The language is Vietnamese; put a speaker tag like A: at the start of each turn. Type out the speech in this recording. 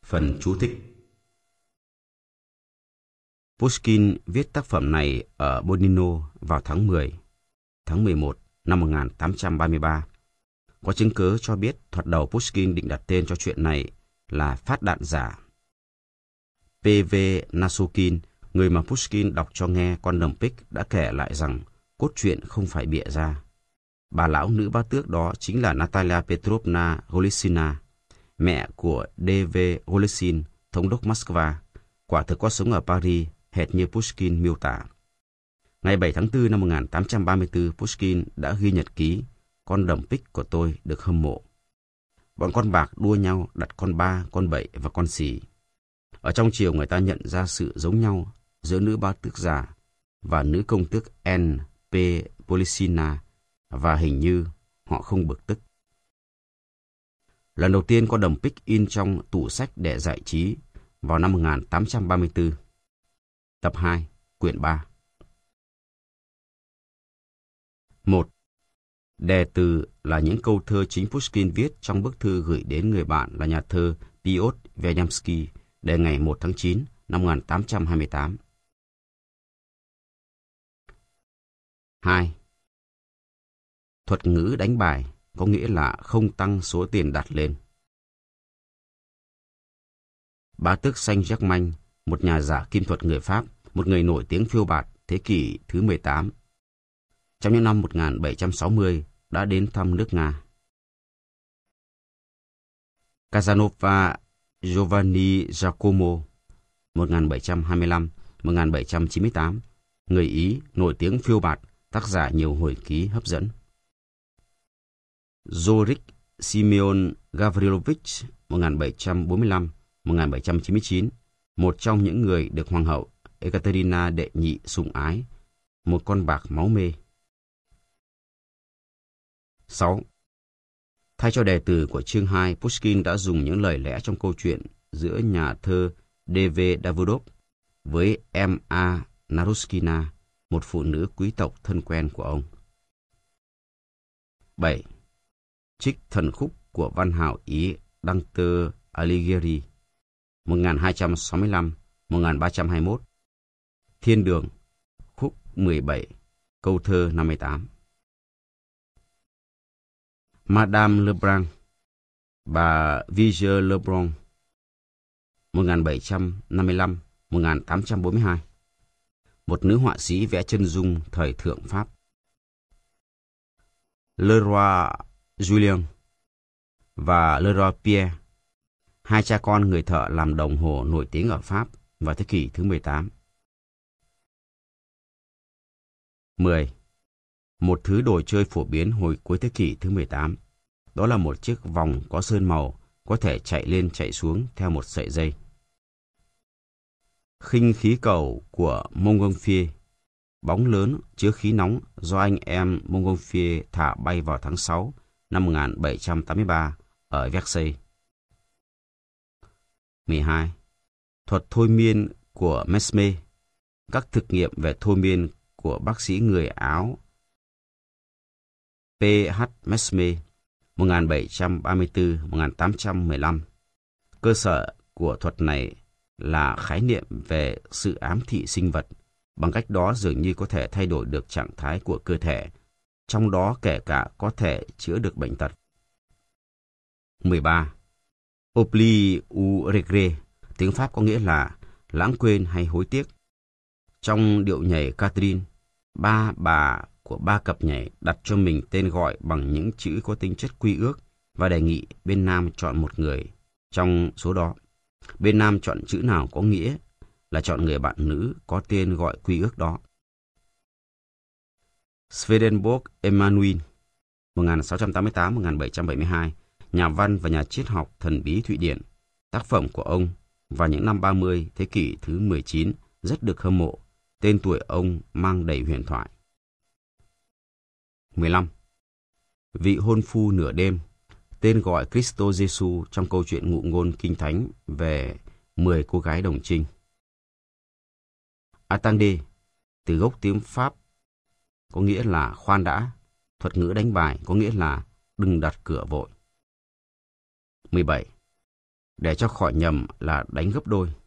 A: Phần chú thích. Pushkin viết tác phẩm này ở Bonino vào tháng 11 năm 1833. Có chứng cứ cho biết thoạt đầu Pushkin định đặt tên cho chuyện này là Phát đạn giả. P.V. Nasokin, người mà Pushkin đọc cho nghe Con đầm Pích, đã kể lại rằng cốt truyện không phải bịa ra. Bà lão nữ bá tước đó chính là Natalia Petrovna Golitsina, mẹ của D.V. Golitsin, thống đốc Moscow, quả thực có sống ở Paris, hệt như Pushkin miêu tả. Ngày 7 tháng 4 năm 1834, Pushkin đã ghi nhật ký: Con đầm Pích của tôi được hâm mộ. Bọn con bạc đua nhau đặt con ba, con bậy và con xì. Ở trong triều người ta nhận ra sự giống nhau giữa nữ bá tước già và nữ công tước N. P. Polisina, và hình như họ không bực tức. Lần đầu tiên Con đầm Pích in trong tủ sách để giải trí vào năm 1834. Tập 2, quyển 3. 1. Đề từ là những câu thơ chính Pushkin viết trong bức thư gửi đến người bạn là nhà thơ Piotr Viljamsky đề ngày 1 tháng 9 năm 1828. 2. Thuật ngữ đánh bài có nghĩa là không tăng số tiền đặt lên. Bá tước Saint-Germain, một nhà giả kim thuật người Pháp, một người nổi tiếng phiêu bạt thế kỷ thứ 18. Trong những năm 1760 đã đến thăm nước Nga. Casanova Giovanni Giacomo 1725-1798, người Ý nổi tiếng phiêu bạt, tác giả nhiều hồi ký hấp dẫn. Zorik Simeon Gavrilovich 1745-1799, một trong những người được Hoàng hậu Ekaterina đệ nhị sủng ái, một con bạc máu mê. 6. Thay cho đề từ của chương 2, Pushkin đã dùng những lời lẽ trong câu chuyện giữa nhà thơ D.V. Davidov với M.A. Naruskina, một phụ nữ quý tộc thân quen của ông. 7. Trích thần khúc của văn hào Ý Dante Alighieri 1265-1321. Thiên đường, khúc 17, câu thơ 58. Madame Lebrun, bà Vigée Lebrun 1755-1842, một nữ họa sĩ vẽ chân dung thời thượng Pháp. Leroy Julien và Leroy Pierre, hai cha con người thợ làm đồng hồ nổi tiếng ở Pháp vào thế kỷ thứ 18. 10. Một thứ đồ chơi phổ biến hồi cuối thế kỷ thứ 18. Đó là một chiếc vòng có sơn màu, có thể chạy lên chạy xuống theo một sợi dây. Khinh khí cầu của Montgolfier, bóng lớn chứa khí nóng do anh em Montgolfier thả bay vào tháng 6 năm 1783 ở Versailles. 12. Thuật thôi miên của Mesmer, các thực nghiệm về thôi miên của bác sĩ người Áo P.H. Mesmer 1734-1815. Cơ sở của thuật này là khái niệm về sự ám thị sinh vật, bằng cách đó dường như có thể thay đổi được trạng thái của cơ thể, trong đó kể cả có thể chữa được bệnh tật. 13. Oubli ou regret, tiếng Pháp có nghĩa là lãng quên hay hối tiếc. Trong điệu nhảy Catherine, ba bà của ba cặp nhảy đặt cho mình tên gọi bằng những chữ có tính chất quy ước và đề nghị bên nam chọn một người trong số đó. Bên nam chọn chữ nào có nghĩa là chọn người bạn nữ có tên gọi quy ước đó. Swedenborg Emanuel 1688-1772, nhà văn và nhà triết học thần bí Thụy Điển. Tác phẩm của ông vào những năm 30 thế kỷ thứ 19 rất được hâm mộ. Tên tuổi ông mang đầy huyền thoại. 15. Vị hôn phu nửa đêm, tên gọi Cristo Giêsu trong câu chuyện ngụ ngôn kinh thánh về 10 cô gái đồng trinh. Attendez, từ gốc tiếng Pháp có nghĩa là khoan đã, thuật ngữ đánh bài có nghĩa là đừng đặt cửa vội. 17. để cho khỏi nhầm là đánh gấp đôi.